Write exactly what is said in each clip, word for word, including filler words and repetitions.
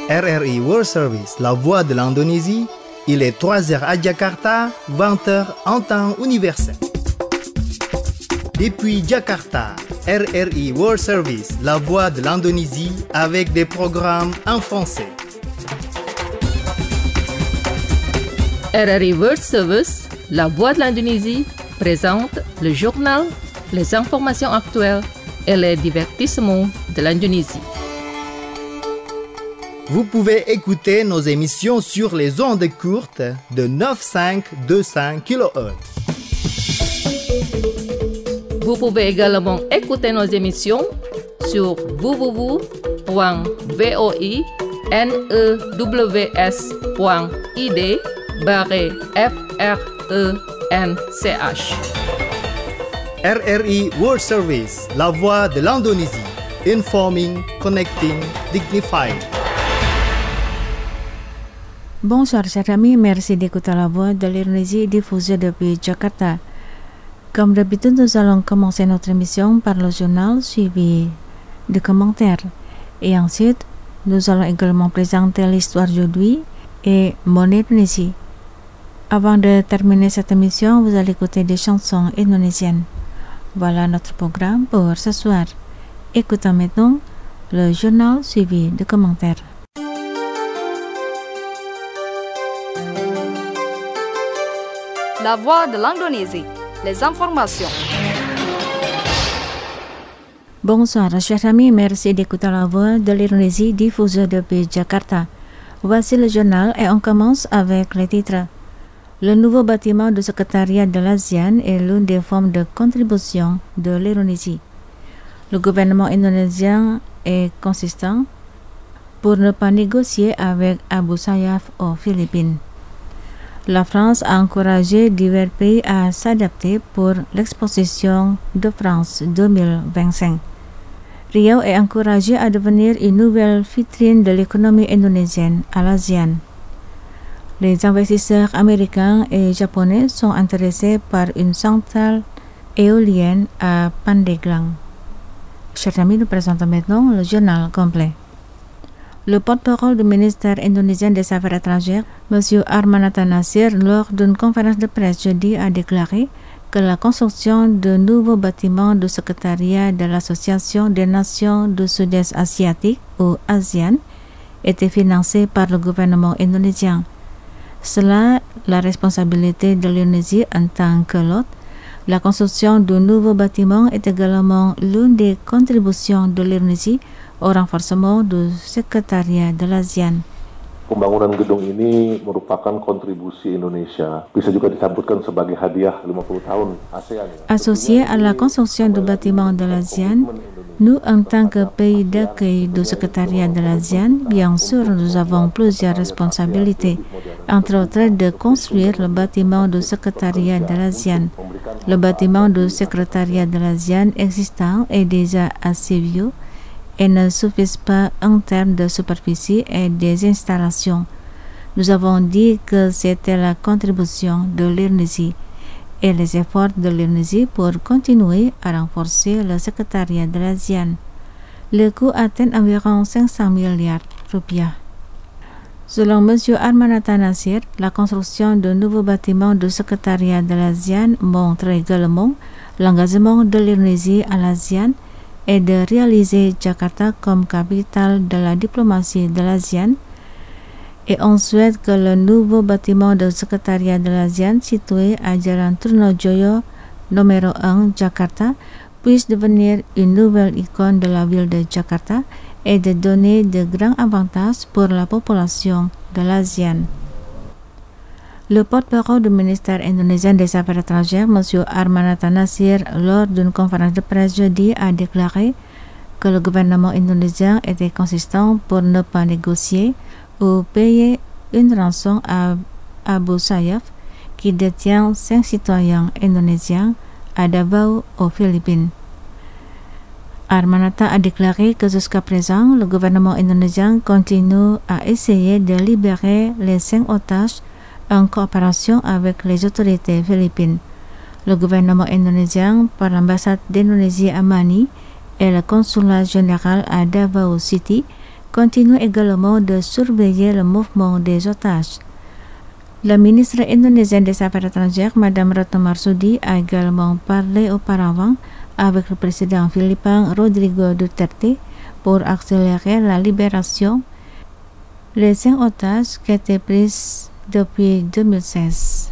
R R I World Service, la voix de l'Indonésie. Il est trois heures à Jakarta, vingt heures en temps universel. Depuis Jakarta, R R I World Service, la voix de l'Indonésie, avec des programmes en français. R R I World Service, la voix de l'Indonésie, présente le journal, les informations actuelles et les divertissements de l'Indonésie. Vous pouvez écouter nos émissions sur les ondes courtes de neuf virgule cinq deux cents kilohertz. Vous pouvez également écouter nos émissions sur w w w point voinews point id barre f r e n c h. R R I World Service, la voix de l'Indonésie. Informing, connecting, dignified. Bonsoir chers amis, merci d'écouter la voix de l'Indonésie diffusée depuis Jakarta. Comme d'habitude, nous allons commencer notre émission par le journal suivi de commentaires. Et ensuite, nous allons également présenter l'histoire d'aujourd'hui et mon Indonésie. Avant de terminer cette émission, vous allez écouter des chansons indonésiennes. Voilà notre programme pour ce soir. Écoutons maintenant le journal suivi de commentaires. La voix de l'Indonésie, les informations. Bonsoir chers amis, merci d'écouter la voix de l'Indonésie diffusée depuis Jakarta. Voici le journal et on commence avec les titres. Le nouveau bâtiment du secrétariat de l'ASEAN est l'une des formes de contribution de l'Indonésie. Le gouvernement indonésien est consistant pour ne pas négocier avec Abu Sayyaf aux Philippines. La France a encouragé divers pays à s'adapter pour l'exposition de France deux mille vingt-cinq. Riau est encouragé à devenir une nouvelle vitrine de l'économie indonésienne à l'ASEAN. Les investisseurs américains et japonais sont intéressés par une centrale éolienne à Pandeglang. Chers amis, nous présentons maintenant le journal complet. Le porte-parole du ministère indonésien des Affaires étrangères, M. Armanata Nasir, lors d'une conférence de presse jeudi, a déclaré que la construction de nouveaux bâtiments du secrétariat de l'Association des Nations du Sud-Est asiatique, ou ASEAN, était financée par le gouvernement indonésien. Cela, la responsabilité de l'Indonésie en tant que l'hôte. La construction de nouveaux bâtiments est également l'une des contributions de l'Indonésie au renforcement du secrétariat de l'ASEAN. Pembangunan gedung ini merupakan kontribusi Indonesia. Bisa juga disebutkan sebagai hadiah lima puluh tahun ASEAN. Associé à la construction du bâtiment de l'ASEAN, nous, en tant que pays d'accueil du secrétariat de l'ASEAN, bien sûr, nous avons plusieurs responsabilités, entre autres de construire le bâtiment du secrétariat de l'ASEAN. Le bâtiment du secrétariat de l'ASEAN existant est déjà assez vieux et ne suffisent pas en termes de superficie et des installations. Nous avons dit que c'était la contribution de l'Indonésie et les efforts de l'Indonésie pour continuer à renforcer le secrétariat de l'ASEAN. Le coût atteint environ cinq cents milliards rupiah. Selon M. Armanata Nasir, la construction de nouveaux bâtiments du secrétariat de l'ASEAN montre également l'engagement de l'Indonésie à l'ASEAN et de réaliser Jakarta comme capitale de la diplomatie de l'ASEAN, et on souhaite que le nouveau bâtiment du secrétariat de l'ASEAN situé à Jalan Trunojoyo numéro un Jakarta puisse devenir une nouvelle icône de la ville de Jakarta et de donner de grands avantages pour la population de l'ASEAN. Le porte-parole du ministère indonésien des Affaires étrangères, M. Armanata Nasir, lors d'une conférence de presse jeudi, a déclaré que le gouvernement indonésien était consistant pour ne pas négocier ou payer une rançon à Abu Sayyaf, qui détient cinq citoyens indonésiens à Davao, aux Philippines. Armanata a déclaré que jusqu'à présent, le gouvernement indonésien continue à essayer de libérer les cinq otages en coopération avec les autorités philippines. Le gouvernement indonésien, par l'ambassade d'Indonésie à Manille et le consulat général à Davao City, continue également de surveiller le mouvement des otages. La ministre indonésienne des Affaires étrangères, Madame Retno Marsudi, a également parlé auparavant avec le président philippin Rodrigo Duterte pour accélérer la libération des cinq otages qui étaient pris depuis deux mille seize.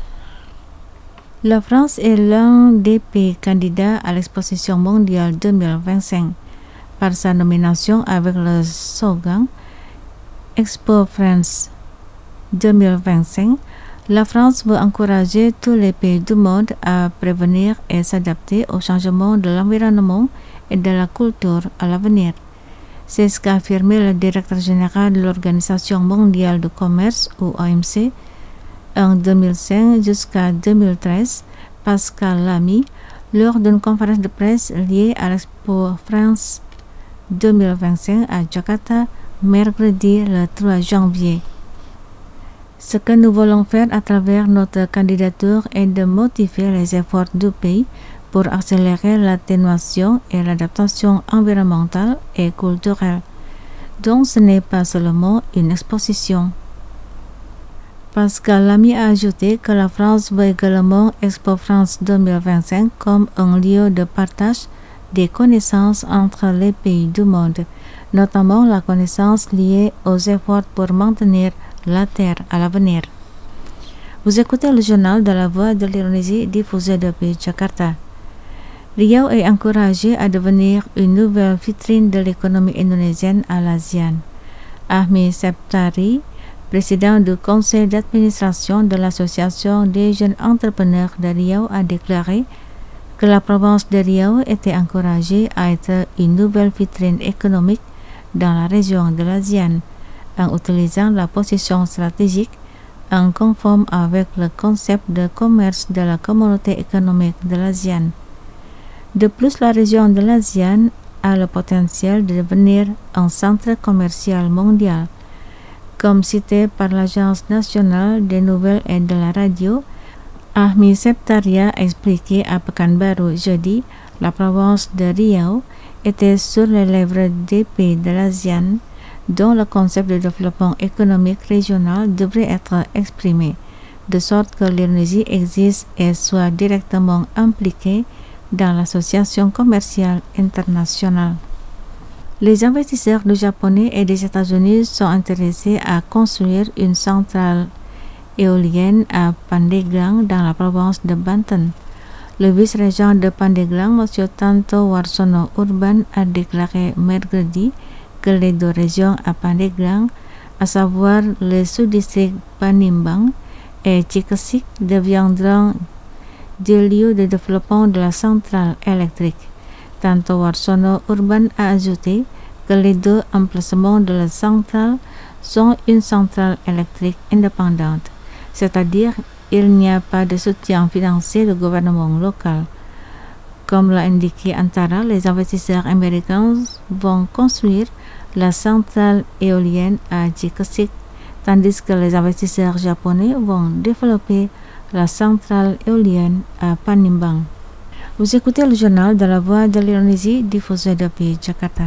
La France est l'un des pays candidats à l'exposition mondiale deux mille vingt-cinq par sa nomination avec le slogan Expo France deux mille vingt-cinq. La France veut encourager tous les pays du monde à prévenir et s'adapter au changement de l'environnement et de la culture à l'avenir. C'est ce qu'a affirmé le directeur général de l'Organisation mondiale du commerce, ou O M C, en deux mille cinq jusqu'à deux mille treize, Pascal Lamy, lors d'une conférence de presse liée à l'Expo France deux mille vingt-cinq à Jakarta, mercredi le trois janvier. Ce que nous voulons faire à travers notre candidature est de motiver les efforts du pays pour accélérer l'atténuation et l'adaptation environnementale et culturelle. Donc ce n'est pas seulement une exposition. Pascal Lamy a ajouté que la France veut également Expo France deux mille vingt-cinq comme un lieu de partage des connaissances entre les pays du monde, notamment la connaissance liée aux efforts pour maintenir la Terre à l'avenir. Vous écoutez le journal de la Voix de l'Indonésie diffusé depuis Jakarta. Riau est encouragé à devenir une nouvelle vitrine de l'économie indonésienne à l'ASEAN. Ahmi Septari, président du conseil d'administration de l'Association des jeunes entrepreneurs de Riau, a déclaré que la province de Riau était encouragée à être une nouvelle vitrine économique dans la région de l'ASEAN, en utilisant la position stratégique en conforme avec le concept de commerce de la communauté économique de l'ASEAN. De plus, la région de l'ASEAN a le potentiel de devenir un centre commercial mondial. Comme cité par l'Agence nationale des nouvelles et de la radio, Ahmi Septaria a expliqué à Pekanbaru jeudi, la province de Riau était sur les lèvres des pays de l'ASEAN dont le concept de développement économique régional devrait être exprimé, de sorte que l'Indonésie existe et soit directement impliquée dans l'association commerciale internationale. Les investisseurs du Japonais et des États-Unis sont intéressés à construire une centrale éolienne à Pandeglang dans la province de Banten. Le vice-régent de Pandeglang, M. Tanto Warsono Urban, a déclaré mercredi que les deux régions à Pandeglang, à savoir le sous-district Panimbang et Cikesik, deviendront des lieux de développement de la centrale électrique. Tanto Warsono Urban a ajouté que les deux emplacements de la centrale sont une centrale électrique indépendante, c'est-à-dire il n'y a pas de soutien financier du gouvernement local. Comme l'a indiqué Antara, les investisseurs américains vont construire la centrale éolienne à Cikesik, tandis que les investisseurs japonais vont développer la centrale éolienne à Panimbang. Vous écoutez le journal de la Voix de l'Indonésie diffusé depuis Jakarta.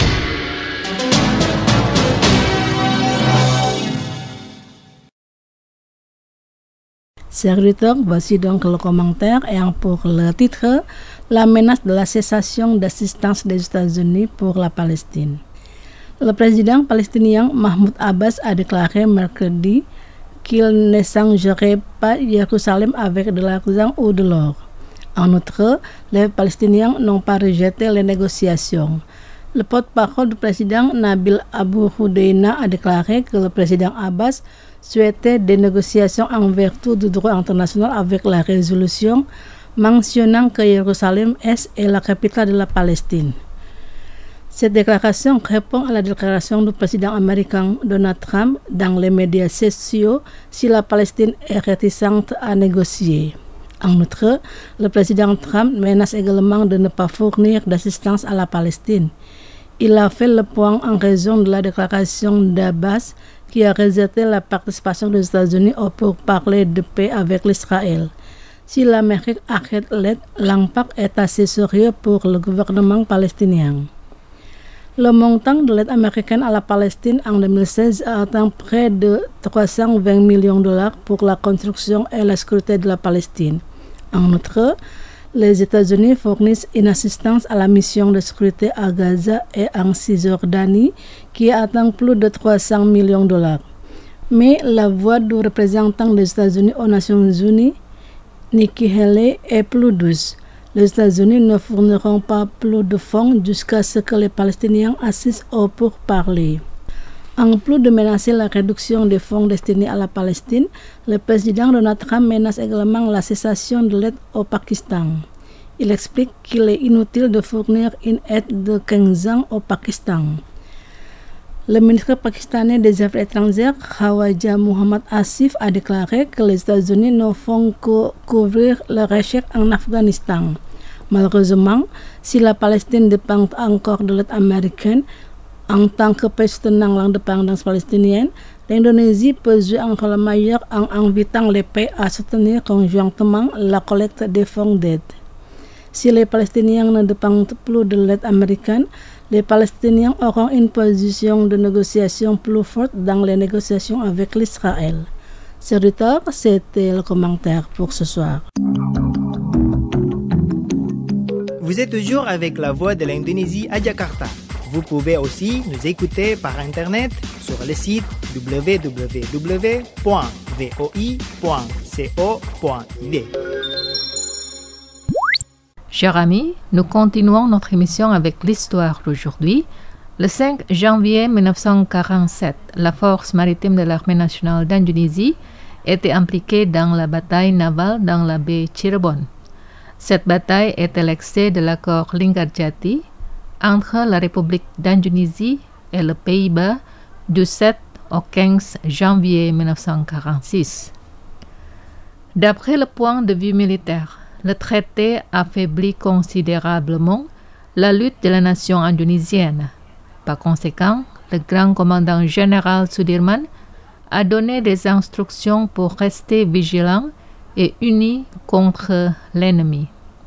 Chers auditeurs, voici donc le commentaire ayant pour le titre « La menace de la cessation d'assistance des États-Unis pour la Palestine ». Le président palestinien Mahmoud Abbas a déclaré mercredi qu'il n'échangerait pas Jérusalem avec de l'argent ou de l'or. En outre, les Palestiniens n'ont pas rejeté les négociations. Le porte-parole du président Nabil Abu Hudayna a déclaré que le président Abbas souhaitait des négociations en vertu du droit international avec la résolution mentionnant que Jérusalem Est est la capitale de la Palestine. Cette déclaration répond à la déclaration du président américain Donald Trump dans les médias sociaux si la Palestine est réticente à négocier. En outre, le président Trump menace également de ne pas fournir d'assistance à la Palestine. Il a fait le point en raison de la déclaration d'Abbas qui a rejeté la participation des États-Unis au pourparlers de paix avec l'Israël. Si l'Amérique arrête l'aide, l'impact est assez sérieux pour le gouvernement palestinien. Le montant de l'aide américaine à la Palestine en deux mille seize a atteint près de trois cent vingt millions de dollars pour la construction et la sécurité de la Palestine. En outre, les États-Unis fournissent une assistance à la mission de sécurité à Gaza et en Cisjordanie qui atteint plus de trois cents millions de dollars. Mais la voix du représentant des États-Unis aux Nations Unies, Nikki Haley, est plus douce. Les États-Unis ne fourniront pas plus de fonds jusqu'à ce que les Palestiniens assistent aux pourparlers. En plus de menacer la réduction des fonds destinés à la Palestine, le président Donald Trump menace également la cessation de l'aide au Pakistan. Il explique qu'il est inutile de fournir une aide de quinze ans au Pakistan. Le ministre pakistanais des Affaires étrangères, Khawaja Muhammad Asif, a déclaré que les États-Unis ne font que couvrir leur échec en Afghanistan. Malheureusement, si la Palestine dépend encore de l'aide américaine, en tant que pays soutenant l'indépendance palestinienne, l'Indonésie peut jouer un rôle majeur en invitant les pays à soutenir conjointement la collecte des fonds d'aide. Si les Palestiniens ne dépendent plus de l'aide américaine, les Palestiniens auront une position de négociation plus forte dans les négociations avec l'Israël. Serviteur, c'était le commentaire pour ce soir. Vous êtes toujours avec la voix de l'Indonésie à Jakarta. Vous pouvez aussi nous écouter par Internet sur le site w w w point v o i point co point i d. Chers amis, nous continuons notre émission avec l'histoire d'aujourd'hui. Le cinq janvier mille neuf cent quarante-sept, la force maritime de l'armée nationale d'Indonésie était impliquée dans la bataille navale dans la baie Cirebon. Cette bataille était l'excès de l'accord Linggarjati entre la République d'Indonésie et le Pays-Bas du sept au quinze janvier mille neuf cent quarante-six. D'après le point de vue militaire, le traité affaiblit considérablement la lutte de la nation indonésienne. Par conséquent, le grand commandant général Sudirman a donné des instructions pour rester vigilant et unis contre l'ennemi.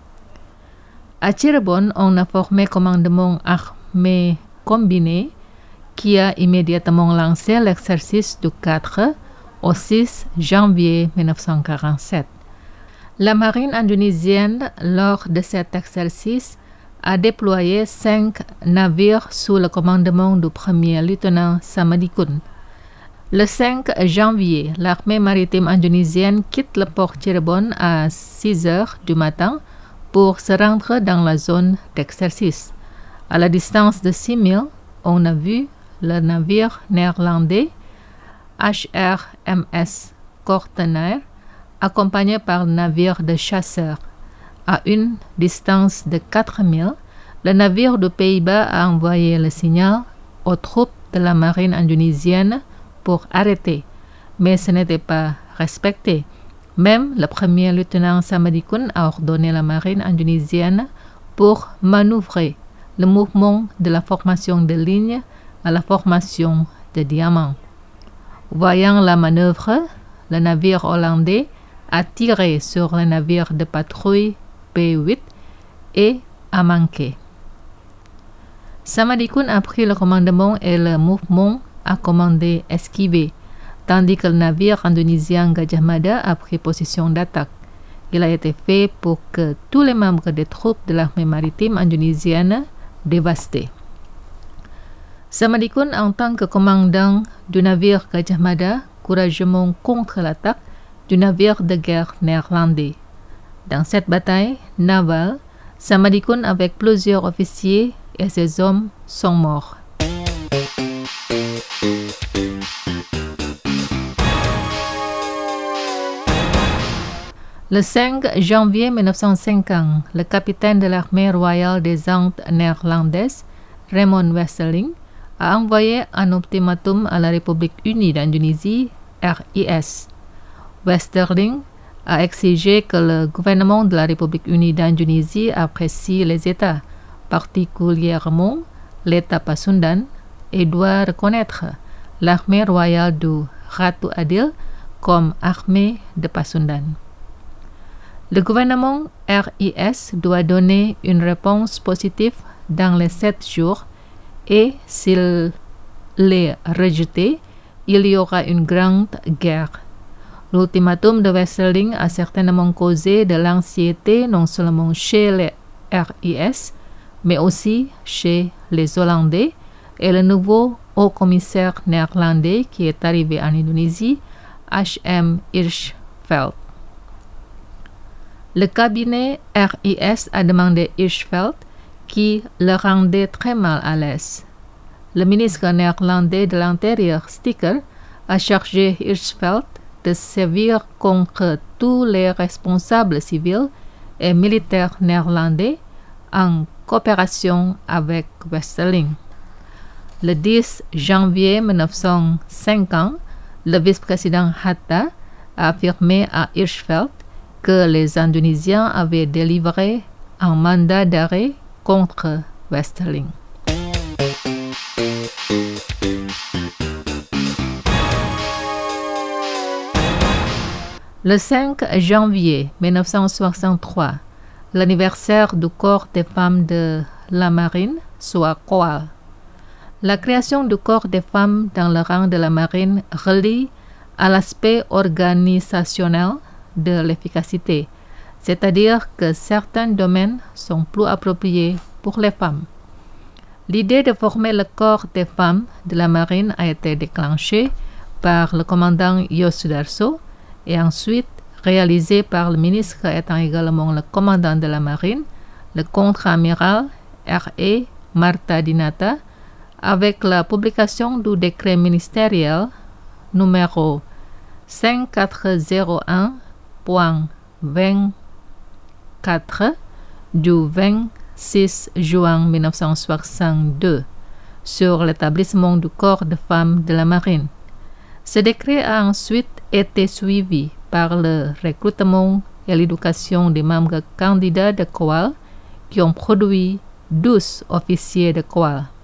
À Cirebon, on a formé commandement armé combiné qui a immédiatement lancé l'exercice du quatre au six janvier mille neuf cent quarante-sept. La marine indonésienne, lors de cet exercice, a déployé cinq navires sous le commandement du premier lieutenant Samadikun. Le cinq janvier, l'armée maritime indonésienne quitte le port Cirebon à six heures du matin pour se rendre dans la zone d'exercice. À la distance de six milles, on a vu le navire néerlandais H R M S Kortenaer accompagné par le navire de chasseurs. À une distance de quatre milles, le navire des Pays-Bas a envoyé le signal aux troupes de la marine indonésienne pour arrêter, mais ce n'était pas respecté. Même le premier lieutenant Samadikun a ordonné à la marine indonésienne pour manœuvrer le mouvement de la formation de lignes à la formation de diamants. Voyant la manœuvre, le navire hollandais a tiré sur le navire de patrouille P huit et a manqué. Samadikun a pris le commandement et le mouvement a commandé esquiver, tandis que le navire indonésien Gajah Mada a pris position d'attaque. Il a été fait pour que tous les membres des troupes de l'armée maritime indonésienne dévastés. Samadikun, en tant que commandant du navire Gajah Mada, courageusement contre l'attaque du navire de guerre néerlandais. Dans cette bataille navale, Samadikun avec plusieurs officiers et ses hommes sont morts. Le cinq janvier mille neuf cent cinquante, le capitaine de l'armée royale des Indes néerlandaises, Raymond Westerling, a envoyé un ultimatum à la République unie d'Indonésie, R I S. Westerling a exigé que le gouvernement de la République unie d'Indonésie apprécie les États, particulièrement l'État Pasundan, et doit reconnaître l'armée royale du Ratu Adil comme armée de Pasundan. Le gouvernement R I S doit donner une réponse positive dans les sept jours et s'il les rejetait, il y aura une grande guerre. L'ultimatum de Wesseling a certainement causé de l'anxiété non seulement chez les R I S, mais aussi chez les Hollandais et le nouveau haut-commissaire néerlandais qui est arrivé en Indonésie, H M Hirschfeld. Le cabinet R I S a demandé Hirschfeld, qui le rendait très mal à l'aise. Le ministre néerlandais de l'Intérieur, Sticker, a chargé Hirschfeld de sévir contre tous les responsables civils et militaires néerlandais en coopération avec Wesseling. Le dix janvier mille neuf cent cinquante, le vice-président Hatta a affirmé à Hirschfeld que les Indonésiens avaient délivré un mandat d'arrêt contre Wesseling. Le cinq janvier mille neuf cent soixante-trois, l'anniversaire du corps des femmes de la marine, soit C O A L. La création du corps des femmes dans le rang de la marine relie à l'aspect organisationnel de l'efficacité, c'est-à-dire que certains domaines sont plus appropriés pour les femmes. L'idée de former le corps des femmes de la marine a été déclenchée par le commandant Yosudarso et ensuite réalisée par le ministre étant également le commandant de la marine, le contre-amiral R E Marta Dinata, avec la publication du décret ministériel numéro cinq mille quatre cent un point vingt-quatre du vingt-six juin mille neuf cent soixante-deux sur l'établissement du corps de femmes de la marine. Ce décret a ensuite été suivi par le recrutement et l'éducation des membres candidats de C O A L qui ont produit douze officiers de C O A L.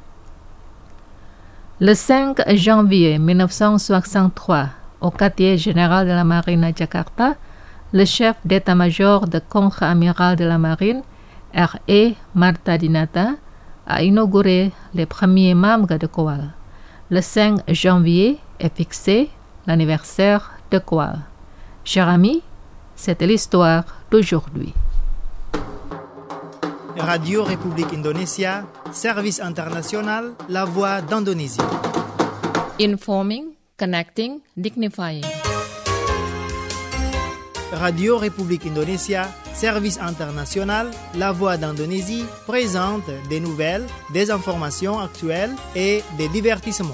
Le cinq janvier mille neuf cent soixante-trois, au quartier général de la marine à Jakarta, le chef d'état-major de contre-amiral de la marine, R E Marta Dinata, a inauguré les premiers membres de C O A L. Le cinq janvier est fixé l'anniversaire de C O A L. Chers amis, c'était l'histoire d'aujourd'hui. Radio République Indonésia, service international, la voix d'Indonésie. Informing, connecting, dignifying. Radio République Indonésia, service international, la voix d'Indonésie, présente des nouvelles, des informations actuelles et des divertissements.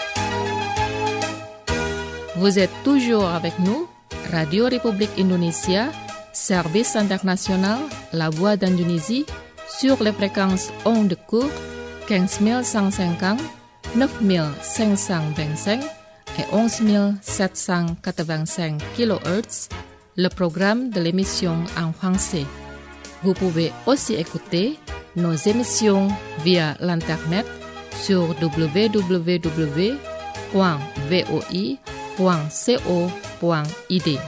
Vous êtes toujours avec nous, Radio République Indonésia, service international, la voix d'Indonésie, sur les fréquences ondes courtes quinze mille cent cinquante, neuf mille cinq cent vingt-cinq et onze mille sept cent quatre-vingt-cinq kilohertz, le programme de l'émission en français. Vous pouvez aussi écouter nos émissions via l'internet sur w w w point v o i point co point i d.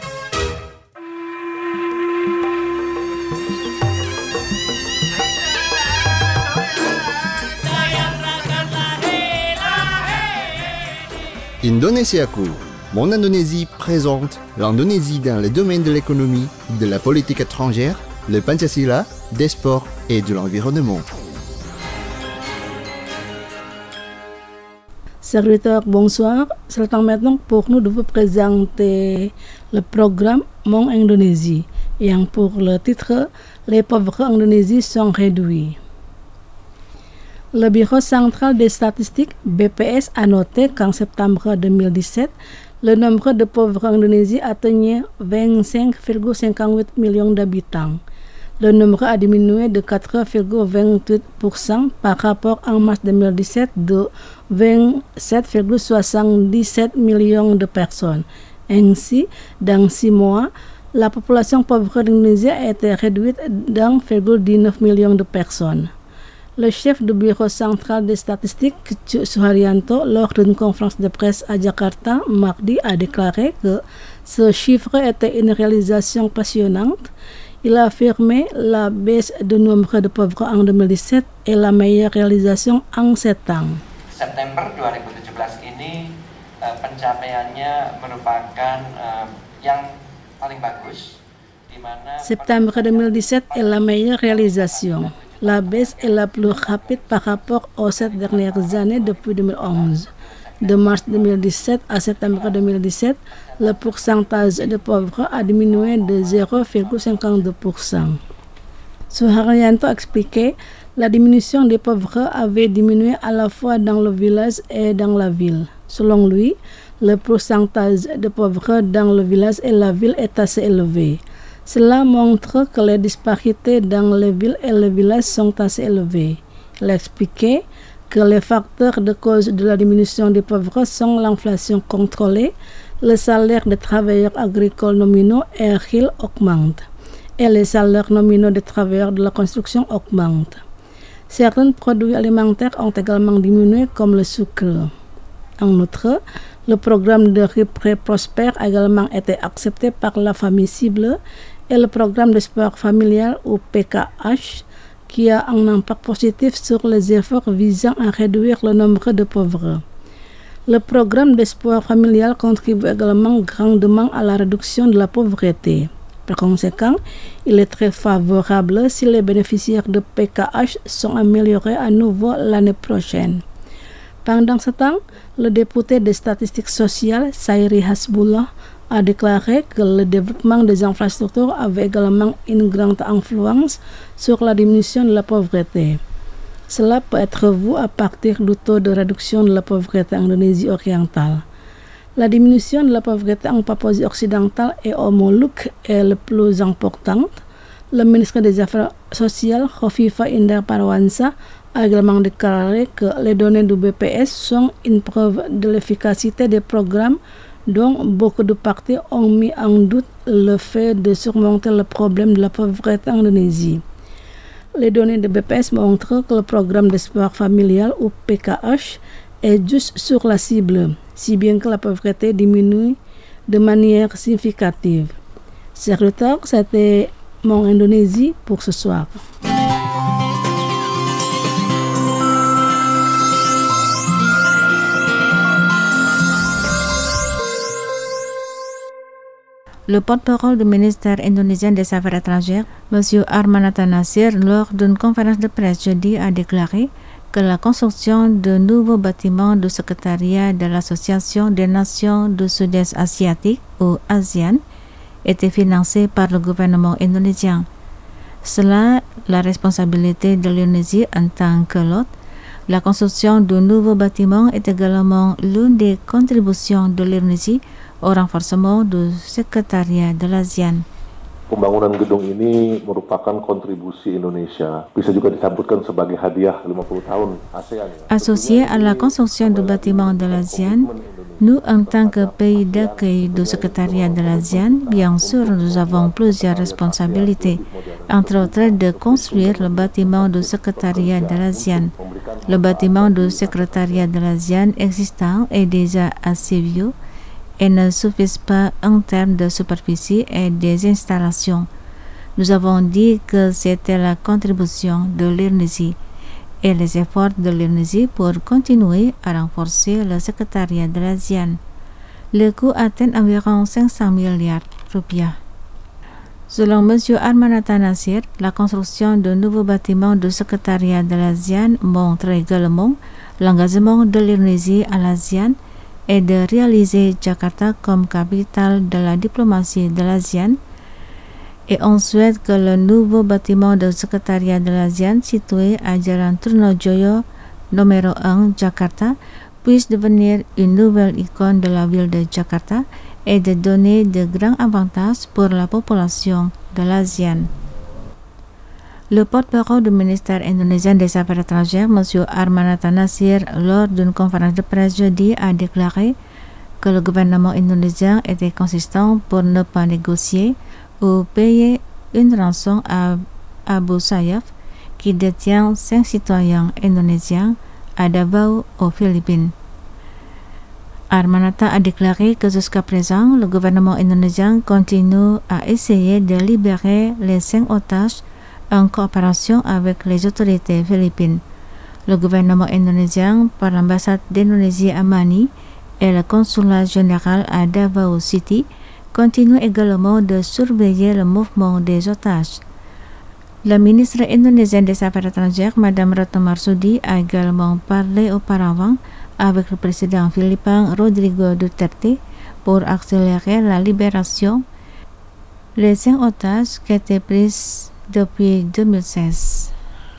Indonesiaku, Mon Indonésie présente l'Indonésie dans le domaine de l'économie, de la politique étrangère, le Pancasila, des sports et de l'environnement. Serviteur, bonsoir. C'est le temps maintenant pour nous de vous présenter le programme Mon Indonésie. Et pour le titre, les pauvres en Indonésie sont réduits. Le Bureau central des statistiques, B P S, a noté qu'en septembre deux mille dix-sept, le nombre de pauvres en Indonésie atteignait vingt-cinq virgule cinquante-huit millions d'habitants. Le nombre a diminué de quatre virgule vingt-huit pour cent par rapport en mars deux mille dix-sept de vingt-sept virgule soixante-dix-sept millions de personnes. Ainsi, dans six mois, la population pauvre d'Indonésie a été réduite d'un virgule dix-neuf millions de personnes. Le chef du Bureau central des statistiques, Cu Suharyanto, lors d'une conférence de presse à Jakarta, mardi, a déclaré que ce chiffre était une réalisation passionnante. Il a affirmé la baisse du nombre de pauvres en deux mille dix-sept est la meilleure réalisation en sept ans. September dua ribu tujuh belas ini uh, pencapaiannya merupakan uh, yang paling bagus. Septembre deux mille dix-sept est la meilleure réalisation. La baisse est la plus rapide par rapport aux sept dernières années depuis deux mille onze. De mars deux mille dix-sept à septembre deux mille dix-sept, le pourcentage de pauvres a diminué de zéro virgule cinquante-deux pour cent. Suharyanto expliquait la diminution des pauvres avait diminué à la fois dans le village et dans la ville. Selon lui, le pourcentage de pauvres dans le village et la ville est assez élevé. Cela montre que les disparités dans les villes et les villages sont assez élevées. Il a expliqué que les facteurs de cause de la diminution des pauvres sont l'inflation contrôlée, le salaire des travailleurs agricoles nominaux et réels augmente, et les salaires nominaux des travailleurs de la construction augmentent. Certains produits alimentaires ont également diminué comme le sucre. En outre, le programme de Ripré Prospère a également été accepté par la famille cible et le programme de sport familial ou P K H qui a un impact positif sur les efforts visant à réduire le nombre de pauvres. Le programme de sport familial contribue également grandement à la réduction de la pauvreté. Par conséquent, il est très favorable si les bénéficiaires de P K H sont améliorés à nouveau l'année prochaine. Pendant ce temps, le député des statistiques sociales, Sairi Hasbullah, a déclaré que le développement des infrastructures avait également une grande influence sur la diminution de la pauvreté. Cela peut être vu à partir du taux de réduction de la pauvreté en Indonésie orientale. La diminution de la pauvreté en Papouasie occidentale et au Moluques est la plus importante. Le ministre des Affaires sociales, Khofifa Indar Parawansa, a également déclaré que les données du B P S sont une preuve de l'efficacité des programmes dont beaucoup de partis ont mis en doute le fait de surmonter le problème de la pauvreté en Indonésie. Les données de B P S montrent que le programme de sport familial ou P K H est juste sur la cible, si bien que la pauvreté diminue de manière significative. Chers auditeurs, c'était mon Indonésie pour ce soir. Le porte-parole du ministère indonésien des Affaires étrangères, M. Armanata Nasir, lors d'une conférence de presse jeudi, a déclaré que la construction de nouveaux bâtiments du secrétariat de l'Association des Nations du Sud-Est asiatique, ou ASEAN, était financée par le gouvernement indonésien. Cela, la responsabilité de l'Indonésie en tant que l'hôte. La construction de nouveaux bâtiments est également l'une des contributions de l'Indonésie au renforcement du secrétariat de l'ASEAN. Pembangunan gedung ini merupakan kontribusi Indonesia. Bisa juga disebutkan sebagai hadiah lima puluh tahun ASEAN. Associé à la construction du bâtiment de l'ASEAN, nous, en tant que pays d'accueil du secrétariat de l'ASEAN, bien sûr, nous avons plusieurs responsabilités, entre autres de construire le bâtiment du secrétariat de l'ASEAN. Le bâtiment du secrétariat de l'ASEAN existant est déjà assez vieux et ne suffisent pas en termes de superficie et des installations. Nous avons dit que c'était la contribution de l'Indonésie et les efforts de l'Indonésie pour continuer à renforcer le secrétariat de l'ASEAN. Le coût atteint environ cinq cents milliards rupiah. Selon M. Armanata Nasir, la construction de nouveaux bâtiments du secrétariat de l'ASEAN montre également l'engagement de l'Indonésie à l'ASEAN et de réaliser Jakarta comme capitale de la diplomatie de l'ASEAN, et on souhaite que le nouveau bâtiment du secrétariat de l'ASEAN situé à Jalan Trunojoyo numéro un Jakarta puisse devenir une nouvelle icône de la ville de Jakarta et de donner de grands avantages pour la population de l'ASEAN. Le porte-parole du ministère indonésien des Affaires étrangères, M. Armanata Nasir, lors d'une conférence de presse jeudi, a déclaré que le gouvernement indonésien était consistant pour ne pas négocier ou payer une rançon à Abu Sayyaf, qui détient cinq citoyens indonésiens à Davao, aux Philippines. Armanata a déclaré que jusqu'à présent, le gouvernement indonésien continue à essayer de libérer les cinq otages en coopération avec les autorités philippines. Le gouvernement indonésien, par l'ambassade d'Indonésie à Manille et le consulat général à Davao City, continue également de surveiller le mouvement des otages. La ministre indonésienne des Affaires étrangères, Madame Retno Marsudi, a également parlé auparavant avec le président philippin Rodrigo Duterte pour accélérer la libération des cinq otages qui étaient pris depuis deux mille seize.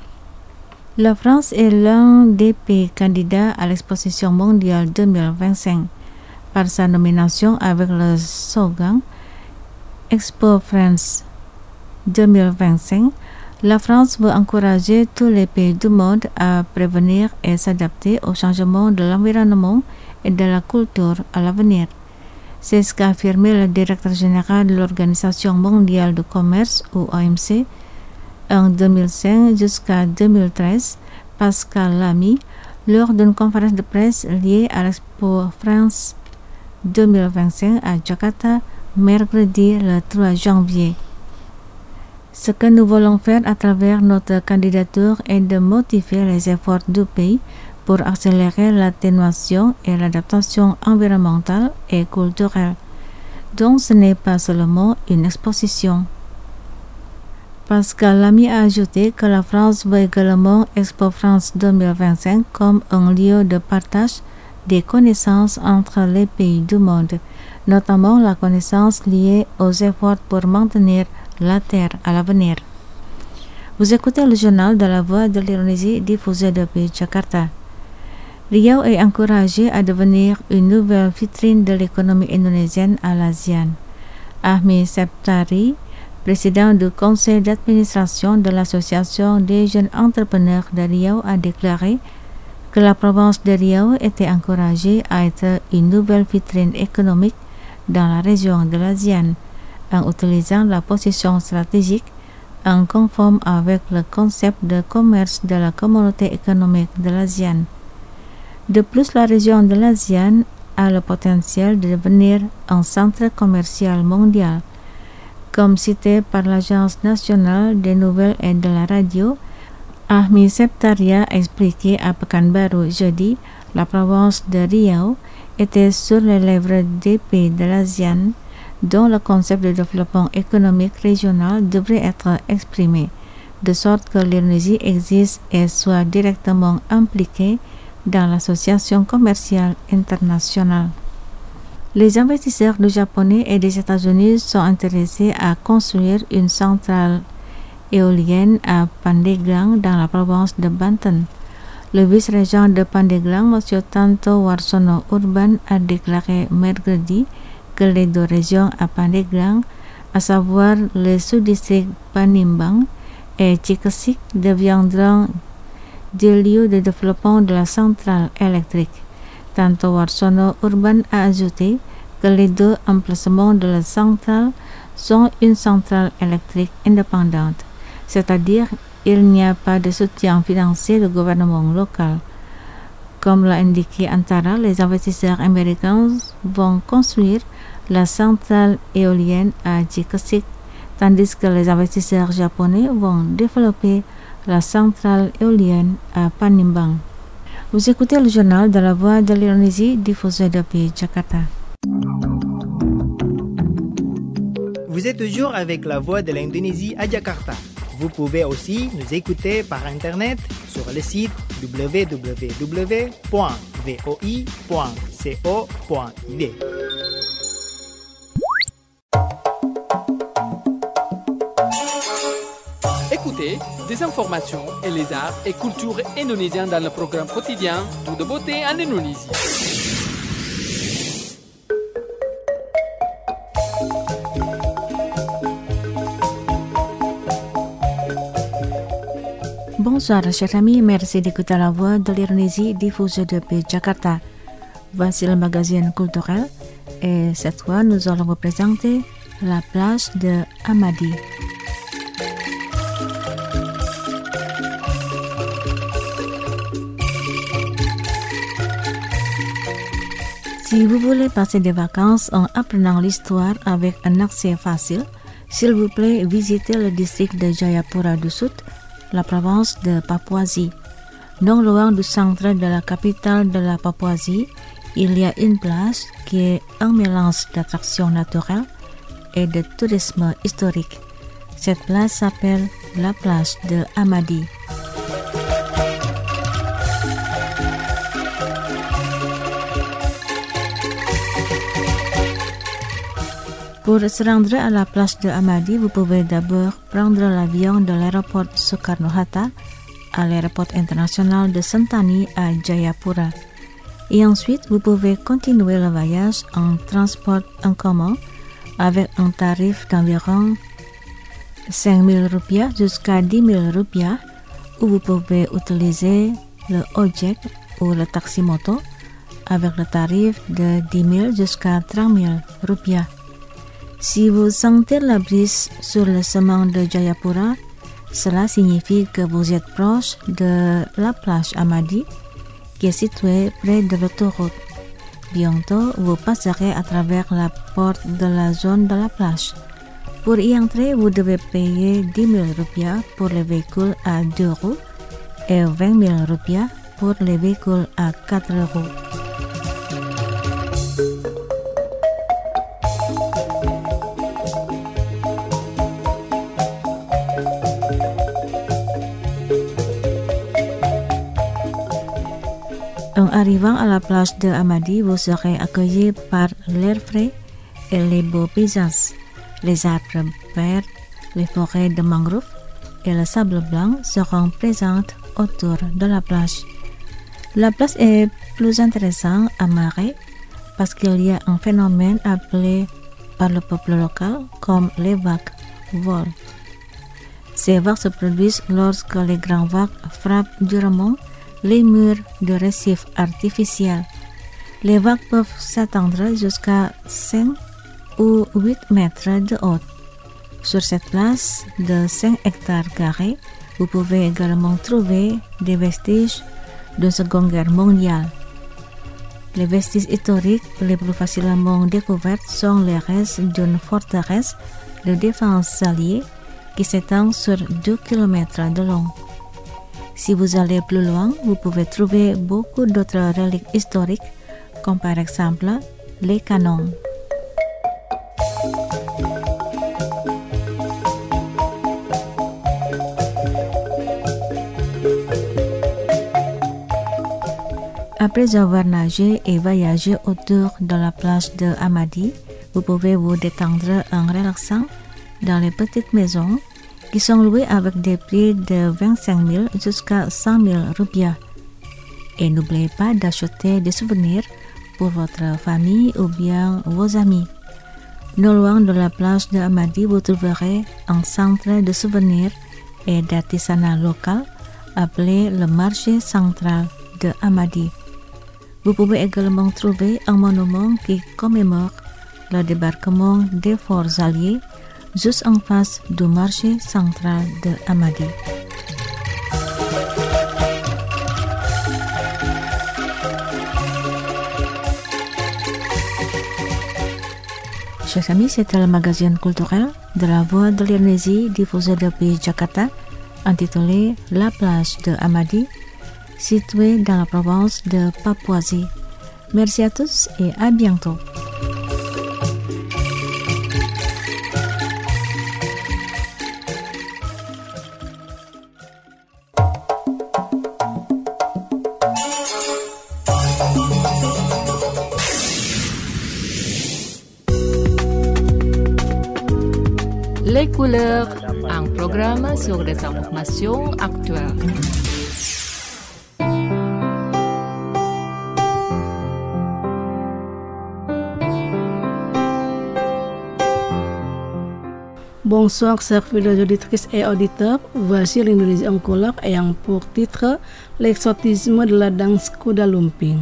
La France est l'un des pays candidats à l'exposition mondiale deux mille vingt-cinq par sa nomination avec le slogan Expo France deux mille vingt-cinq. La France veut encourager tous les pays du monde à prévenir et s'adapter au changement de l'environnement et de la culture à l'avenir. C'est ce qu'a affirmé le directeur général de l'Organisation mondiale du commerce, ou O M C, en deux mille cinq jusqu'à deux mille treize, Pascal Lamy, lors d'une conférence de presse liée à l'Expo France deux mille vingt-cinq à Jakarta, mercredi le trois janvier. Ce que nous voulons faire à travers notre candidature est de motiver les efforts du pays pour accélérer l'atténuation et l'adaptation environnementale et culturelle. Donc ce n'est pas seulement une exposition. Pascal Lamy a ajouté que la France veut également Expo France deux mille vingt-cinq comme un lieu de partage des connaissances entre les pays du monde, notamment la connaissance liée aux efforts pour maintenir la Terre à l'avenir. Vous écoutez le journal de la Voix de l'Indonésie diffusé depuis Jakarta. Riau est encouragé à devenir une nouvelle vitrine de l'économie indonésienne à l'ASEAN. Ahmi Septari, président du conseil d'administration de l'Association des jeunes entrepreneurs de Riau, a déclaré que la province de Riau était encouragée à être une nouvelle vitrine économique dans la région de l'ASEAN, en utilisant la position stratégique en conforme avec le concept de commerce de la communauté économique de l'ASEAN. De plus, la région de l'ASEAN a le potentiel de devenir un centre commercial mondial. Comme cité par l'Agence nationale des nouvelles et de la radio, Ahmi Septaria a expliqué à Pekanbaru jeudi, la province de Riau était sur les lèvres des pays de l'ASEAN dont le concept de développement économique régional devrait être exprimé, de sorte que l'Indonésie existe et soit directement impliquée dans l'association commerciale internationale. Les investisseurs du Japonais et des États-Unis sont intéressés à construire une centrale éolienne à Pandeglang dans la province de Banten. Le vice-régent de Pandeglang, M. Tanto Warsono Urban, a déclaré mercredi que les deux régions à Pandeglang, à savoir le sous-district Panimbang et Cikesik, deviendront des lieux de développement de la centrale électrique. Tanto Warsono Urban a ajouté que les deux emplacements de la centrale sont une centrale électrique indépendante, c'est-à-dire il n'y a pas de soutien financier du gouvernement local. Comme l'a indiqué Antara, les investisseurs américains vont construire la centrale éolienne à Cikesik, tandis que les investisseurs japonais vont développer la centrale éolienne à Panimbang. Vous écoutez le journal de la Voix de l'Indonésie diffusé depuis Jakarta. Vous êtes toujours avec la Voix de l'Indonésie à Jakarta. Vous pouvez aussi nous écouter par Internet sur le site w w w point v o i point co point i d. Écoutez des informations et les arts et cultures indonésiens dans le programme quotidien Tout de beauté en Indonésie. Bonsoir chers amis, merci d'écouter la Voix de l'Indonésie diffusée depuis Jakarta. Voici le magazine culturel et cette fois nous allons vous présenter la plage de Amadi. Si vous voulez passer des vacances en apprenant l'histoire avec un accès facile, s'il vous plaît, visitez le district de Jayapura du Sud, la province de Papouasie. Non loin du centre de la capitale de la Papouasie, il y a une place qui est un mélange d'attractions naturelles et de tourisme historique. Cette place s'appelle la plage de Amadi. Pour se rendre à la plage de Amadi, vous pouvez d'abord prendre l'avion de l'aéroport Soekarno-Hatta à l'aéroport international de Sentani à Jayapura. Et ensuite, vous pouvez continuer le voyage en transport en commun avec un tarif d'environ cinq mille rupiah jusqu'à dix mille rupiah, où vous pouvez utiliser le ojek ou le taxi-moto avec le tarif de dix mille jusqu'à trente mille rupiah. Si vous sentez la brise sur le chemin de Jayapura, cela signifie que vous êtes proche de la plage Amadi, qui est située près de l'autoroute. Bientôt, vous passerez à travers la porte de la zone de la plage. Pour y entrer, vous devez payer dix mille rupiah pour les véhicules à deux roues et vingt mille rupiah pour les véhicules à quatre roues. En arrivant à la plage de Amadi, vous serez accueilli par l'air frais et les beaux paysages. Les arbres verts, les forêts de mangroves et le sable blanc seront présents autour de la plage. La plage est plus intéressante à marrer parce qu'il y a un phénomène appelé par le peuple local comme les vagues volent. Ces vagues se produisent lorsque les grandes vagues frappent durement les murs de récifs artificiels. Les vagues peuvent s'étendre jusqu'à cinq ou huit mètres de haut. Sur cette place de cinq hectares carrés, vous pouvez également trouver des vestiges de la Seconde Guerre mondiale. Les vestiges historiques les plus facilement découverts sont les restes d'une forteresse de défense alliée qui s'étend sur deux kilomètres de long. Si vous allez plus loin, vous pouvez trouver beaucoup d'autres reliques historiques, comme par exemple les canons. Après avoir nagé et voyagé autour de la plage de Amadi, vous pouvez vous détendre en relaxant dans les petites maisons qui sont loués avec des prix de vingt-cinq mille jusqu'à cent mille rupiah. Et n'oubliez pas d'acheter des souvenirs pour votre famille ou bien vos amis. Non loin de la plage de Amadi, vous trouverez un centre de souvenirs et d'artisanat local appelé le marché central de Amadi. Vous pouvez également trouver un monument qui commémore le débarquement des forces alliées juste en face du marché central de Amadi. Chers amis, c'était le magazine culturel de la Voix de l'Indonésie diffusé depuis Jakarta, intitulé La plage de Amadi, située dans la province de Papouasie. Merci à tous et à bientôt. Les couleurs, un programme sur les informations actuelles. Bonsoir chers fidèles auditrices et auditeurs, voici l'Indonésie en couleur ayant pour titre l'exotisme de la danse kuda lumping.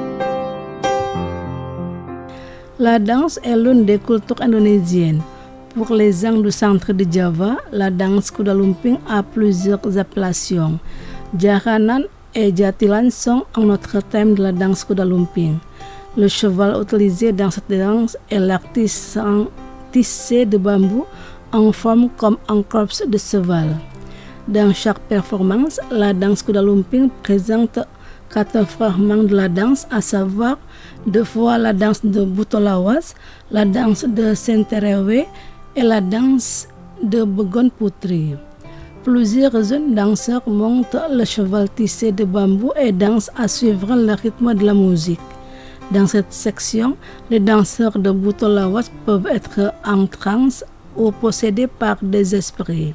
La danse est l'une des cultures indonésiennes. Pour les gens du centre de Java, la danse kuda lumping a plusieurs appellations. Jaranan et Jatilan sont un autre thème de la danse kuda lumping. Le cheval utilisé dans cette danse est l'artisan tissé de bambou en forme comme un corps de cheval. Dans chaque performance, la danse kuda lumping présente quatre fragments de la danse, à savoir deux fois la danse de Butolawas, la danse de Senterewe et la danse de Begon Putri. Plusieurs jeunes danseurs montent le cheval tissé de bambou et dansent à suivre le rythme de la musique. Dans cette section, les danseurs de Butolawas peuvent être en transe ou possédés par des esprits.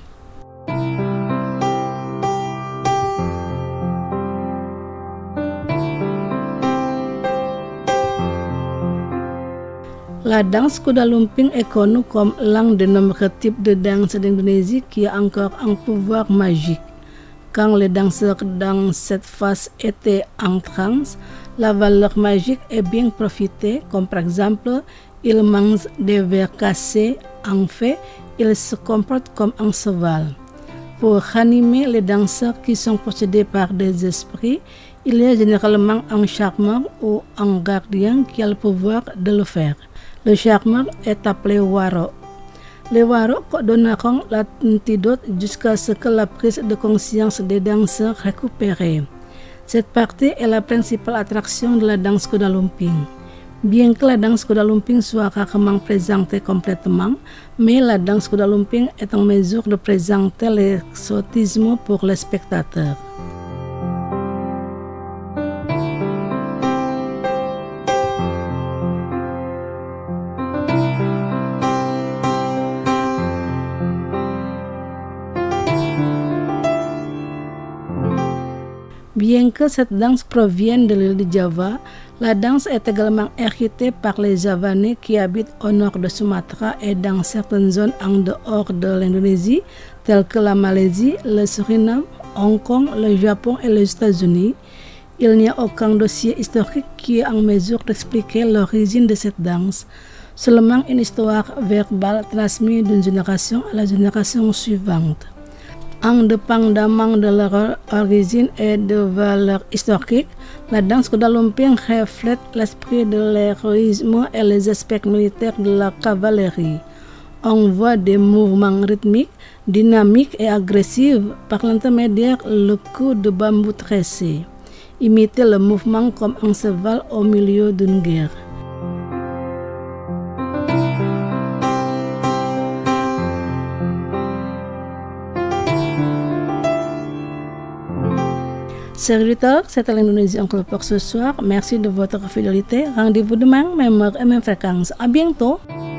La danse kuda lumping est connue comme l'un des nombreux types de danse d'Indonésie qui a encore un pouvoir magique. Quand les danseurs dans cette phase étaient en transe, la valeur magique est bien profitée, comme par exemple, ils mangent des verres cassés, en fait, ils se comportent comme un cheval. Pour animer les danseurs qui sont possédés par des esprits, il y a généralement un charmeur ou un gardien qui a le pouvoir de le faire. Le charmeur est appelé Waro. Les Waro donneront l'antidote jusqu'à ce que la prise de conscience des danseurs récupérée. Cette partie est la principale attraction de la danse kuda lumping. Bien que la danse kuda lumping soit rarement présentée complètement, mais la danse kuda lumping est en mesure de présenter l'exotisme pour les spectateurs. Bien que cette danse provienne de l'île de Java, la danse est également héritée par les Javanais qui habitent au nord de Sumatra et dans certaines zones en dehors de l'Indonésie, telles que la Malaisie, le Suriname, Hong Kong, le Japon et les États-Unis. Il n'y a aucun dossier historique qui est en mesure d'expliquer l'origine de cette danse. Seulement une histoire verbale transmise d'une génération à la génération suivante. Indépendamment de leur origine et de valeur historique, la danse kuda lumping reflète l'esprit de l'héroïsme et les aspects militaires de la cavalerie. On voit des mouvements rythmiques, dynamiques et agressifs par l'intermédiaire le coup de bambou tressé. Imiter le mouvement comme un cheval au milieu d'une guerre. Chers auditeurs, c'était l'Indonésie encore pour ce soir. Merci de votre fidélité. Rendez-vous demain, même heure et même fréquence. À bientôt.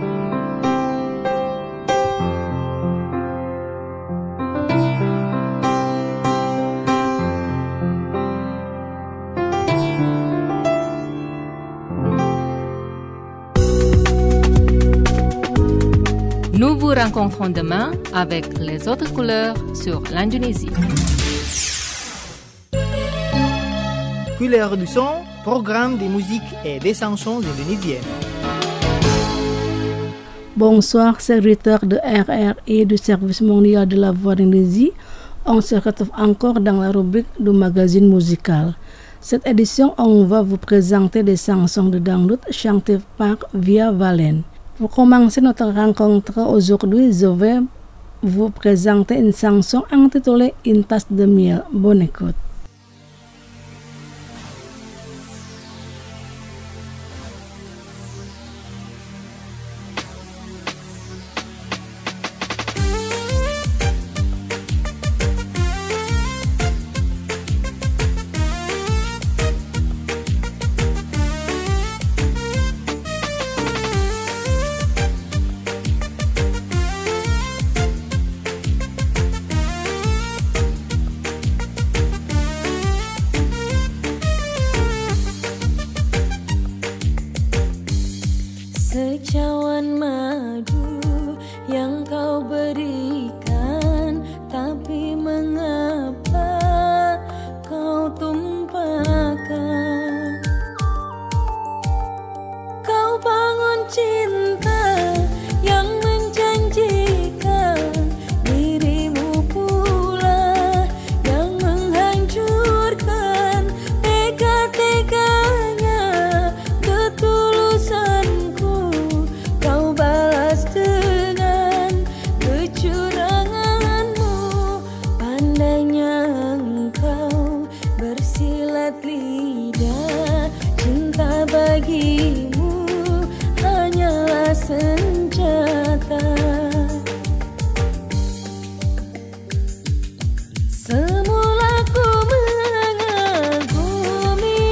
Nous vous rencontrons demain avec les autres couleurs sur l'Indonésie. Couleurs du son, programme de musique et des chansons indonésiennes. Bonsoir, serviteurs de R R I du Service mondial de la voix d'Indonésie. On se retrouve encore dans la rubrique du magazine musical. Cette édition, on va vous présenter des chansons de dangdut chantées par Via Valen. Pour commencer notre rencontre aujourd'hui, je vais vous présenter une chanson intitulée Une tasse de miel. Bonne écoute. Semula ku mengagumi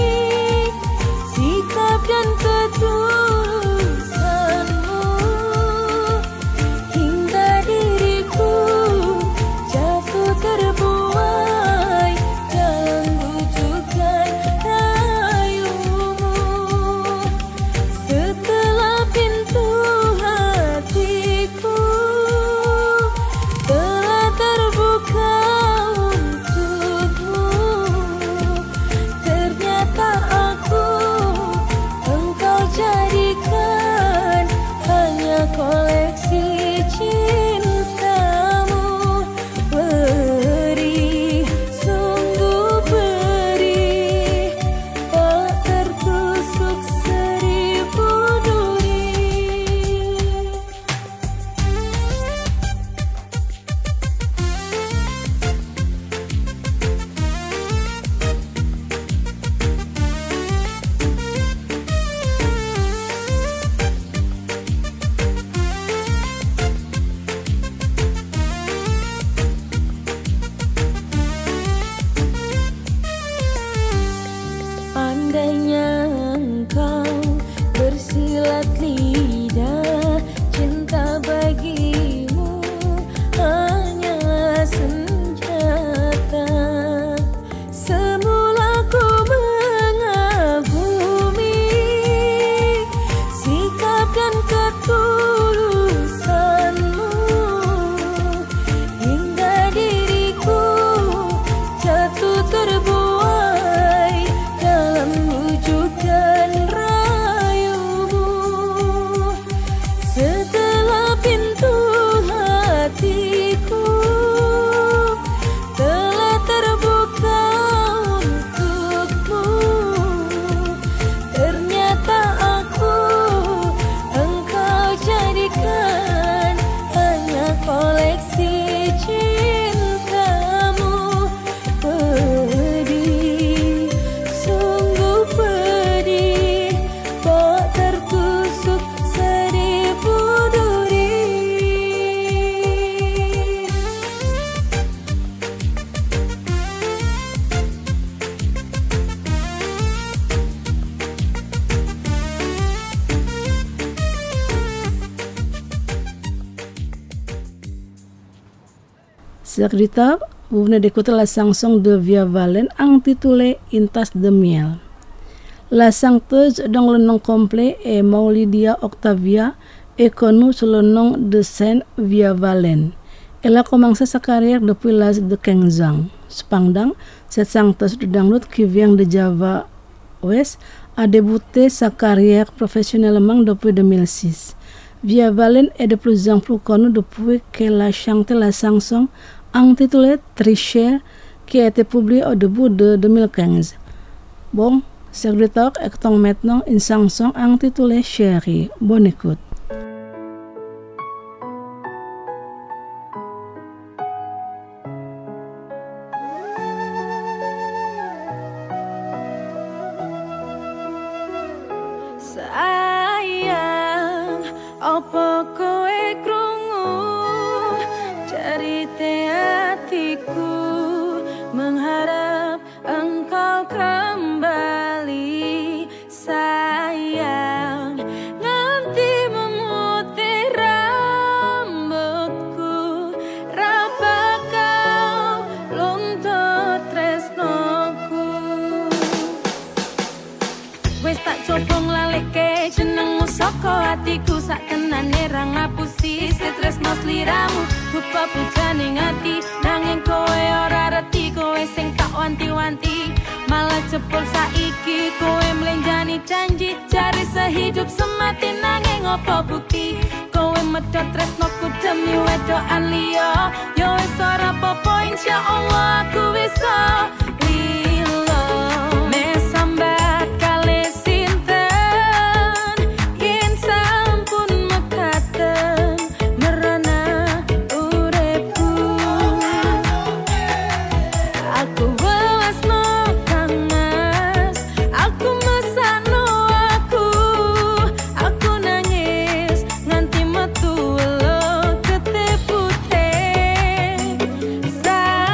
sikap dan ketulusanmu, hingga diriku jatuh terbuai dalam bujukan rayumu. Setelah pintu hatiku telah terbuka untukmu, ternyata aku engkau jadikan hanya koleksi cintamu. Perih, sungguh perih, tak tertusuk seribu duri. Pandainya engkau bersilat lidah, cinta bagimu hanyalah senjata. Semula ku mengagumi sikap dan ketulusanmu, hingga diriku jatuh terbuai dalam bujukan rayumu. Setelah pintu hatiku telah terbuka untukmu, ternyata aku engkau jadikan hanya koleksi cintamu. Pedih, sungguh pedih, tak tertusuk seribu duri. Serviteur, vous venez d'écouter la chanson de Via Valen intitulée Une tasse de miel. La chanteuse, dont le nom complet est Maulidia Octavia, est connue sous le nom de scène Via Valen. Elle a commencé sa carrière depuis l'âge de quinze ans. Cependant, cette chanteuse de dangdut qui vient de Java Ouest a débuté sa carrière professionnellement depuis deux mille six. Via Valen est de plus en plus connue depuis qu'elle a chanté la chanson intitulée Tricher, qui a été publiée au début de deux mille quinze. Bon, serviteur, écoutons maintenant une chanson intitulée Chérie. Bonne écoute. Sayang, opo kowe krungu cerita hatiku, mengharap engkau kembali. Sayang, nganti memutih rambutku, raba kau luntur tresnoku. Wes tak coba nglaleke jenengmu saka hatiku, sak tenane ra ngapusi tresno sliramu. Rupa pujaning ati nanging kowe ora reti, kowe sing tak wanti-wanti malah jebol saiki. Kowe mlenjani janji cari sehidup semati, nanging apa bukti kowe medhot tresnoku demi wedokan liya. Yo wis ora apa-apa, insyaallah aku bisa lilo mesambat kali sinten yen sampun mekaten merana uripku. Aku welasno kangas, aku mesakno aku, aku nangis nganti metu welo ketepute. Sayang,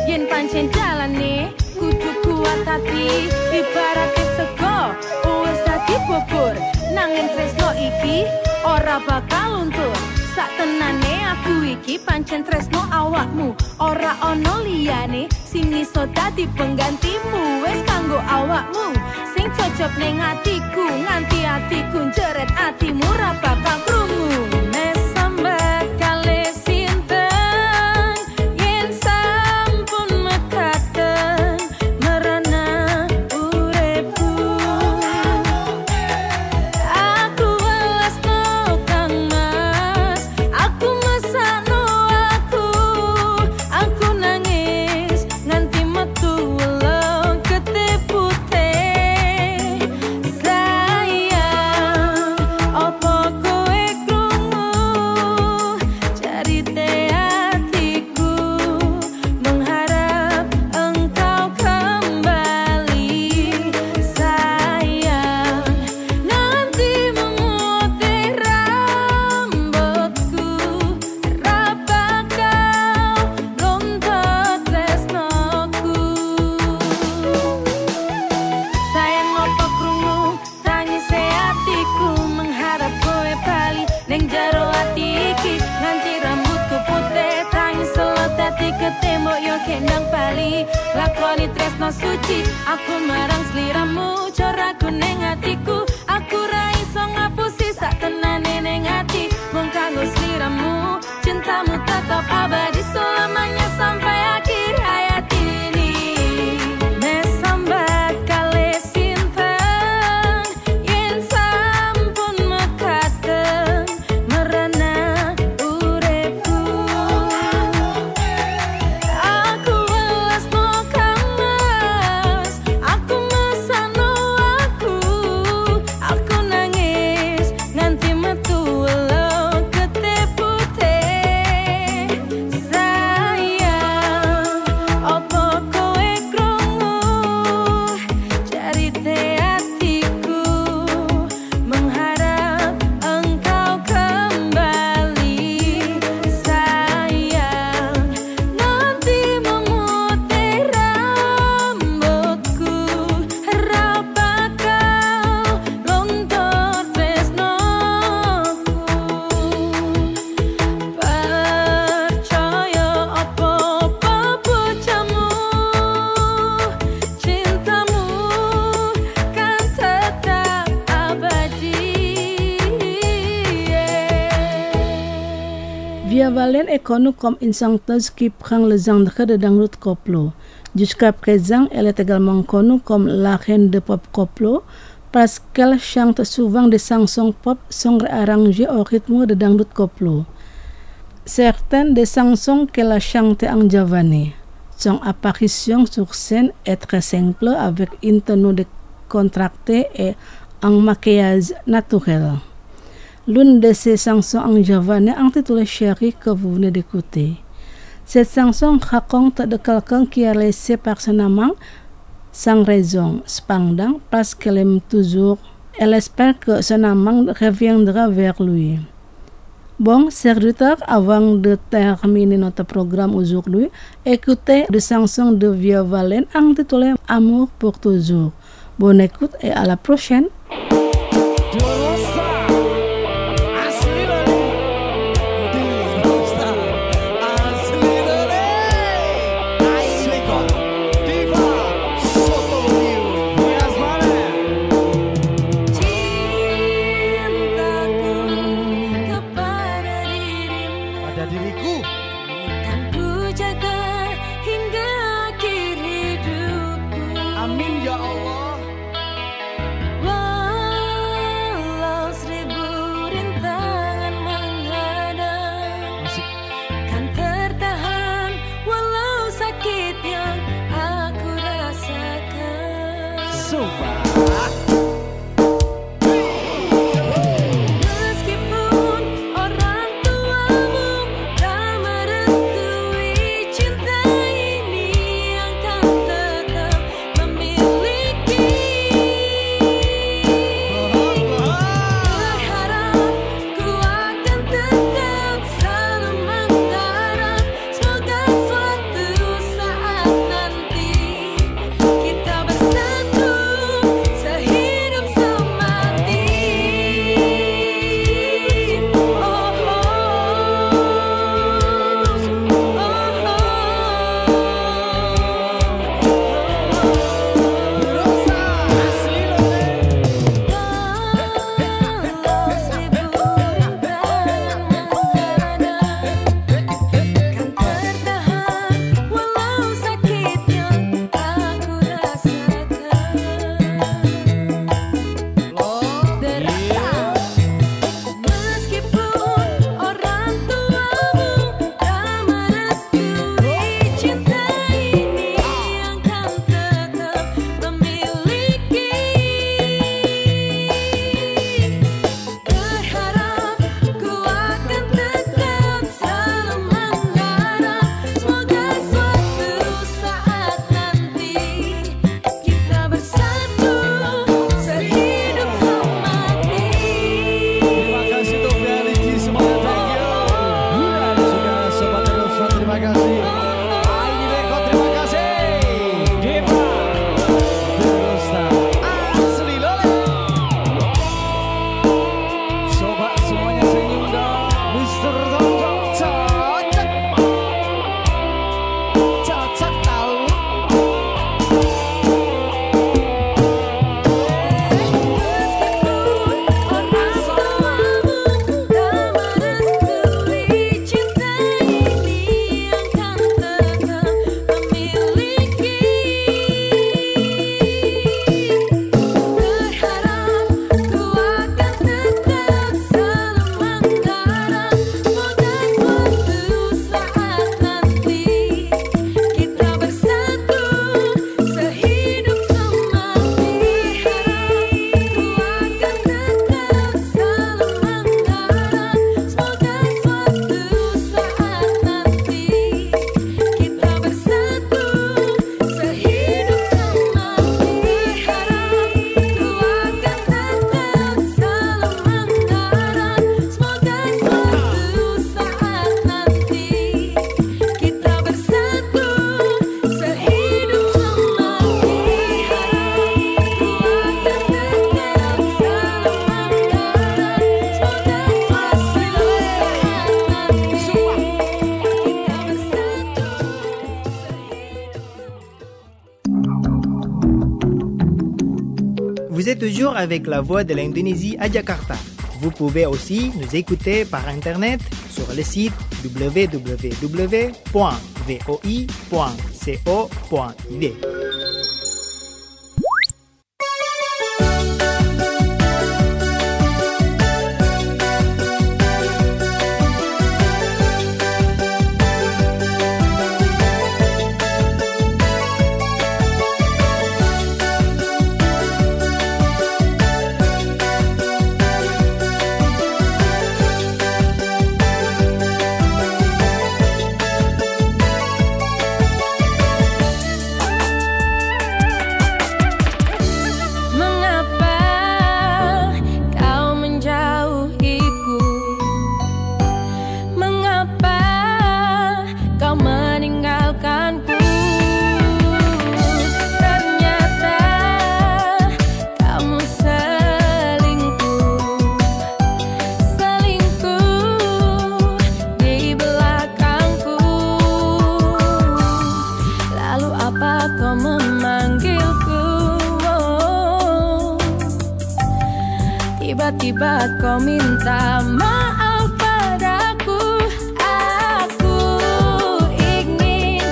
yen pancen jalane kudu kuat hati ibarat sego wis dadi bubur nanging tresno iki ora bakal luntur sak tenane aku iki pancen tresno awakmu ora ono liyane sing iso dadi penggantimu wis kanggo awakmu sing cocok ning atiku nganti atiku njeret atimu ra bakal krungu mesambat kale sinten yen sampun mekaten merana uripku aku welasno kang mas aku mesakno aku aku nangis nganti metu welo ketepute sayang opo kowe krungu carite hatiku mengharap engkau kembali sayang nanti memutih rambutku raba kau lontot tresnoku sayang opo krungu tangise atiku mengharap kowe bali ning jero ati iki nganti rambutku putih tangis selot dadi ketembok yo kendang bali lakoni tresno suci aku marang sliramu coraku ning atiku aku ra iso ngapusi sak tenane ning ati mung kanggo sliramu cintamu tetap abadi selamanya sampai akhir hayat ini mesambat kale sinten yen sampun mekaten merana uripku aku welasno kang mas aku mesano aku aku nangis nganti metu welo ketepute sayang opo kowe krungu carite hatiku mengharap engkau kembali sayang nanti memutih rambutku raba kau lontot tresnoku percaya apa-apa bojamu cintamu kan tetap abadi Via Valen est connue comme une chanteuse qui prend le genre de dangdut koplo. Jusqu'à présent, elle est également connue comme la reine de pop koplo parce qu'elle chante souvent des chansons pop sont réarrangées au rythme de dangdut koplo. Certaines des chansons qu'elle a chantées en javanais. Son apparition sur scène est très simple avec une tenue décontractée et un maquillage naturel. L'une de ces chansons en javanais intitulée Chérie que vous venez d'écouter. Cette chanson raconte de quelqu'un qui a laissé personnellement sans raison. Cependant, parce qu'elle aime toujours, elle espère que son amant reviendra vers lui. Bon, chers auditeurs, avant de terminer notre programme aujourd'hui, écoutez des chansons de Via Valen intitulées Amour pour toujours. Bonne écoute et à la prochaine. Semoga suatu saat Vous êtes toujours avec la voix de l'Indonésie à Jakarta. Vous pouvez aussi nous écouter par Internet sur le site w w w point v o i point co point i d. Tiba-tiba kau minta maaf padaku. Aku ingin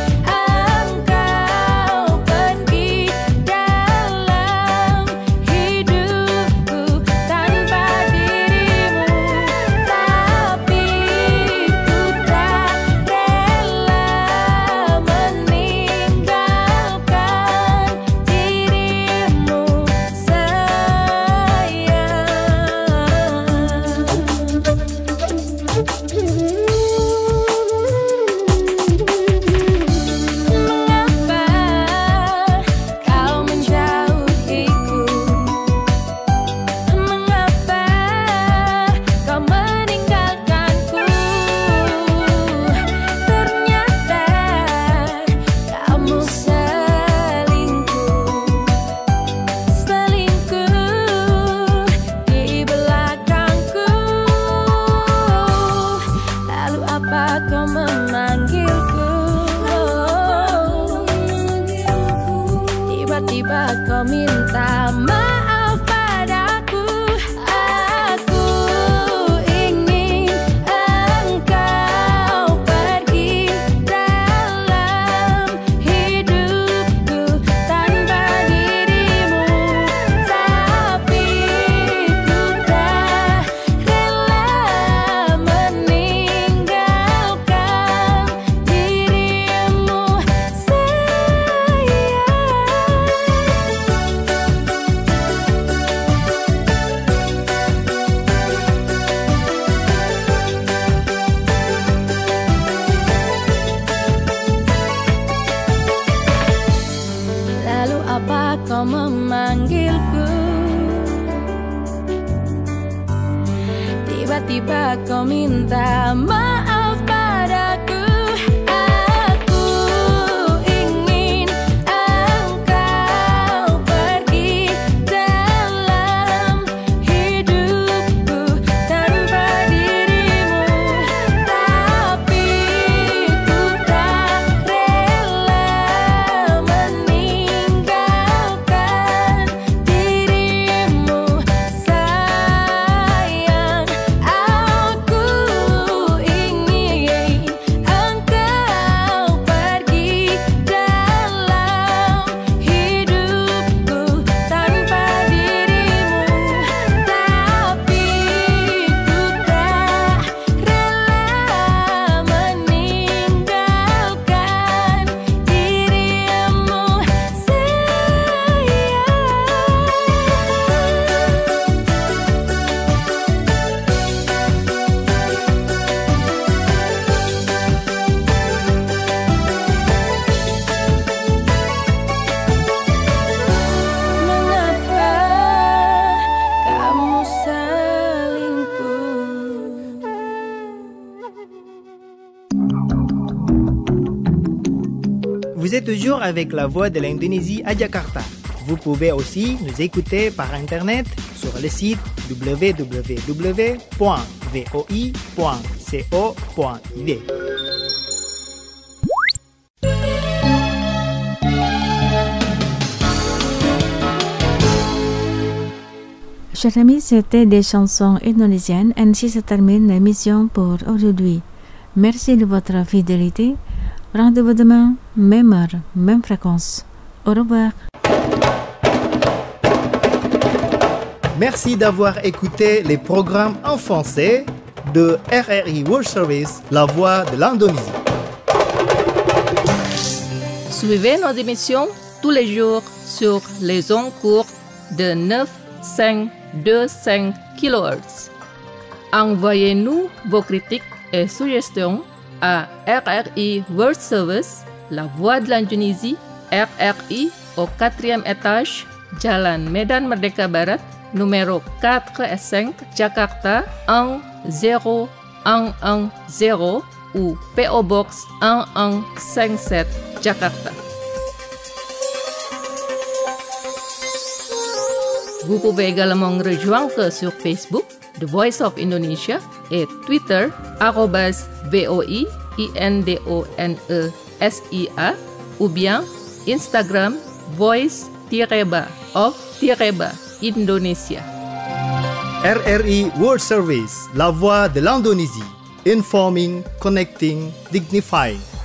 engkau pergi dalam hidupku tanpa dirimu, tapi ku tak rela meninggalkan dirimu, sayang. Tiba-tiba kau minta maaf padaku. Aku ingin engkau pergi dalam hidupku tanpa dirimu, tapi ku tak rela meninggalkan dirimu, sayang. Lalu apa kau memanggilku? Tiba-tiba kau minta maaf padaku. Aku ingin engkau pergi dalam hidupku tanpa dirimu, tapi ku tak rela meninggalkan dirimu, sayang. Aku ingin engkau pergi dalam hidupku tanpa dirimu, tapi ku tak rela meninggalkan dirimu, sayang. Mengapa kamu selingkuh? Vous êtes toujours avec la voix de l'Indonésie à Jakarta. Vous pouvez aussi nous écouter par Internet sur le site w w w point v o i point co point i d. Chers amis, c'était des chansons indonésiennes. Ainsi se termine l'émission pour aujourd'hui. Merci de votre fidélité. Rendez-vous demain, même heure, même fréquence. Au revoir. Merci d'avoir écouté les programmes en français de R R I World Service, La Voix de l'Indonésie. Suivez nos émissions tous les jours sur les ondes courtes de neuf virgule cinq deux cinq kilohertz. Envoyez-nous vos critiques et suggestions à R R I World Service, La Voix de l'Indonésie, R R I au quatrième étage, Jalan Medan Merdeka Barat, numéro quatre et cinq, Jakarta un zéro un un zéro ou P O Box un un cinq sept, Jakarta. Vous pouvez également nous rejoindre sur Facebook, The Voice of Indonesia, et Twitter, arobase V O I I N D O N E S I A, ou bien Instagram, voice-ba of-ba Indonesia. R R I World Service, La Voix de l'Indonésie. Informing, connecting, dignifying.